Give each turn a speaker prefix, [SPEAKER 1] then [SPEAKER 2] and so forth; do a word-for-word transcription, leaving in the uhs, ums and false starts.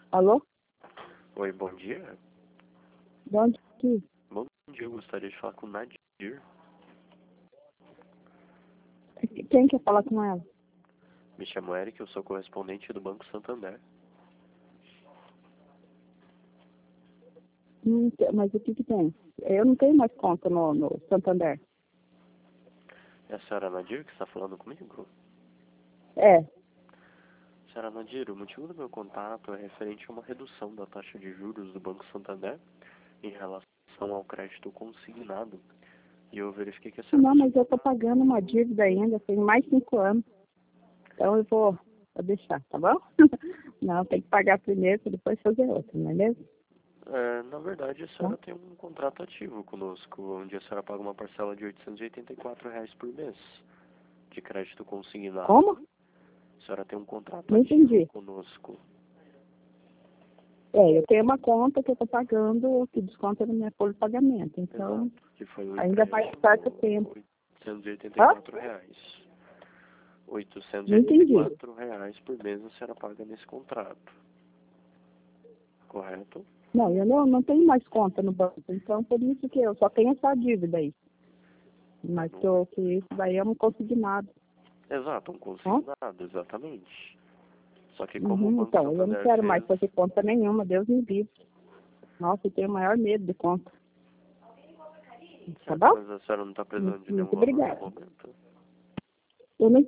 [SPEAKER 1] Alô?
[SPEAKER 2] Oi, bom dia.
[SPEAKER 1] De onde que?
[SPEAKER 2] Bom dia, eu gostaria de falar com o Nadir.
[SPEAKER 1] Quem quer falar com ela?
[SPEAKER 2] Me chamo Eric, eu sou correspondente do Banco Santander.
[SPEAKER 1] Hum, que- mas o que que tem? Eu não tenho mais conta no, no Santander.
[SPEAKER 2] É a senhora Nadir que está falando comigo?
[SPEAKER 1] É.
[SPEAKER 2] Senhora Nadir, o motivo do meu contato é referente a uma redução da taxa de juros do Banco Santander em relação ao crédito consignado. E eu verifiquei que a senhora...
[SPEAKER 1] Não, mas eu tô pagando uma dívida ainda, tem mais cinco anos. Então eu vou, vou deixar, tá bom? Não, tem que pagar primeiro para depois fazer outra, não é mesmo?
[SPEAKER 2] É, na verdade, a senhora
[SPEAKER 1] Tá?
[SPEAKER 2] tem um contrato ativo conosco, onde a senhora paga uma parcela de oitocentos e oitenta e quatro reais por mês de crédito consignado.
[SPEAKER 1] Como?
[SPEAKER 2] A senhora tem um contrato
[SPEAKER 1] Não
[SPEAKER 2] ativo
[SPEAKER 1] entendi.
[SPEAKER 2] conosco.
[SPEAKER 1] É, eu tenho uma conta que eu tô pagando, que desconta na minha folha de pagamento. Então,
[SPEAKER 2] Exato, que foi o
[SPEAKER 1] ainda vai estar com o tempo.
[SPEAKER 2] oitocentos e oitenta e
[SPEAKER 1] Hã?
[SPEAKER 2] quatro reais. oitocentos e
[SPEAKER 1] Não
[SPEAKER 2] oitenta e
[SPEAKER 1] entendi.
[SPEAKER 2] quatro reais por mês a senhora paga nesse contrato. Correto?
[SPEAKER 1] Não, eu não, não tenho mais conta no banco, então por isso que eu só tenho essa dívida aí. Mas que, eu, que isso daí eu não consegui nada.
[SPEAKER 2] Exato, um
[SPEAKER 1] Hã?
[SPEAKER 2] consignado, exatamente. Só que como o
[SPEAKER 1] Uhum,
[SPEAKER 2] Banco
[SPEAKER 1] então, eu não
[SPEAKER 2] Santander
[SPEAKER 1] quero mais
[SPEAKER 2] fez...
[SPEAKER 1] fazer conta nenhuma, Deus me livre. Nossa, eu tenho o maior medo de conta. Tá
[SPEAKER 2] Certo,
[SPEAKER 1] bom?
[SPEAKER 2] mas a senhora não está precisando
[SPEAKER 1] Muito,
[SPEAKER 2] de nenhum
[SPEAKER 1] muito
[SPEAKER 2] valor no
[SPEAKER 1] obrigada.
[SPEAKER 2] momento.
[SPEAKER 1] Eu não